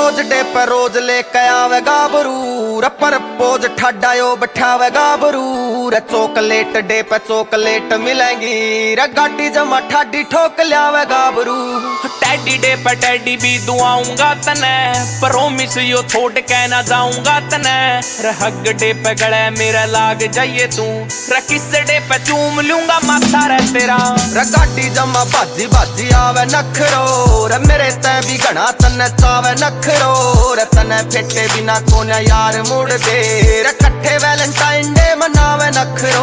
Rose day पर रोज लेके आवे गाबरू पर पोज ठाडायो बैठावे गाबरू चॉकलेट डे पे चॉकलेट मिलेंगी गाड़ी जमा ठाडी ठोक लियावे गाबरू। टैडी डे पे टैडी भी दुआऊंगा तने प्रोमिस यो छोड़ के ना जाऊंगा तने। हग डे पे गले मेरा लाग जाइए तू किस डे पे चूम लूंगा माथा रे तेरा। गाड़ी जमा बाजी बाजी आवे नखरो मेरे तै भी घना तने चावे नखरो तने फेटे बिना कोने यार मुड़ दे कट्ठे वैलेंटाइन डे मनावे नखरो।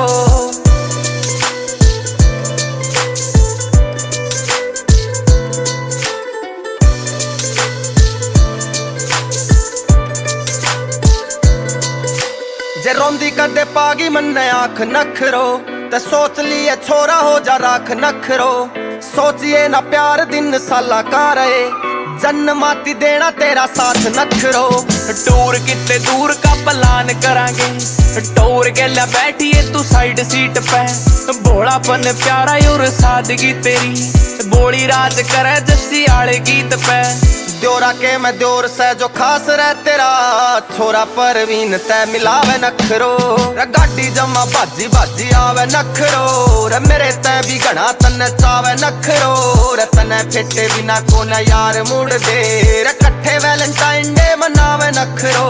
जे रोंदी कदे पागी मन्ने आंख नखरो ते सोच लिए छोरा हो जा राख नखरो। सोचिए ना प्यार दिन साला का रहे जन्माती देना तेरा साथ नखरो। टूर कितने दूर का प्लान करांगे टोर के ला बैठिए तू साइड सीट पे। भोलापन प्यारा और सादगी तेरी बोली राज करे जस्सी आले गीत पे। द्योरा के मैं द्योर से जो खास रह तेरा छोरा परवीन तै मिलावे नखरो। गाड़ी जमा बाजी बाजी आवे नखरो मेरे तै भी घना तने चावे नखरो तने फेटे बिना कोने यार मुड़ दे कट्ठे वैलेंटाइन डे मनावे नखरो।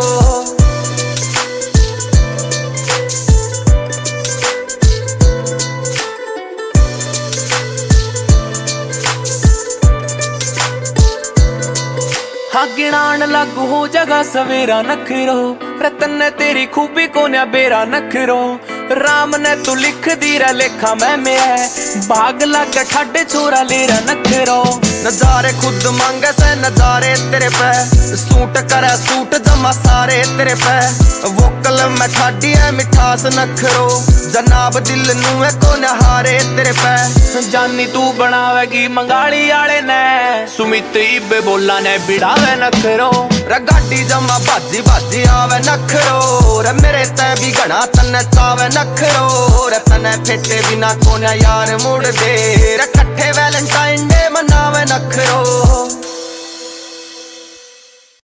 हाँ गिनान लागू हो जगह सवेरा नखरो रतन ने तेरी खूबी को न्या बेरा नखरो। राम ने तू लिख दी रा लेखा मैं भाग लग ठाडे छोरा लेरा नखरो। नजारे खुद मांगे से नजारे तेरे पे सूट करे सूट जमा सारे तेरे पे। वोकल में ठाडी है मिठास नखरो जनाब दिल नुए को नहारे तेरे पे। जानी तू बनावेगी मंगाली आले ने सुमित इबे बोला ने बिड़ावे नखरो। गाड़ी जमा बाजी बाजी आवे नखरो मेरे तै भी घना तने चावे नखरो तने फेटे बिना कोने यार मुड़ दे कट्ठे वैलेंटाइन डे मनावे नखरो।